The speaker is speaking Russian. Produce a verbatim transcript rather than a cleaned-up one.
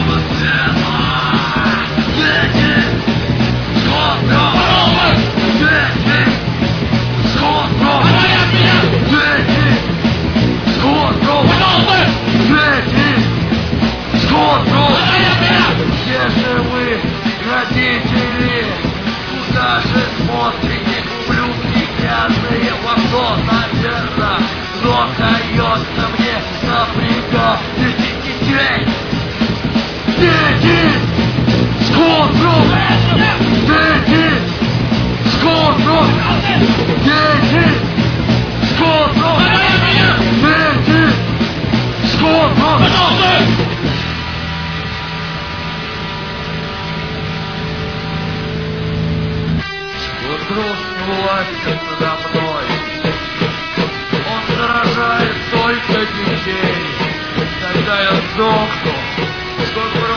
Родители, куда же смотрите, ублюдки грязные, во что, наверное, дается мне напрягать этих детей. Дети! Скоро! Дети! Скоро! Дети! Скоро! Дети! Скоро! Груз власти надо мной. Он заражает только детей. Когда я сдохну, скоро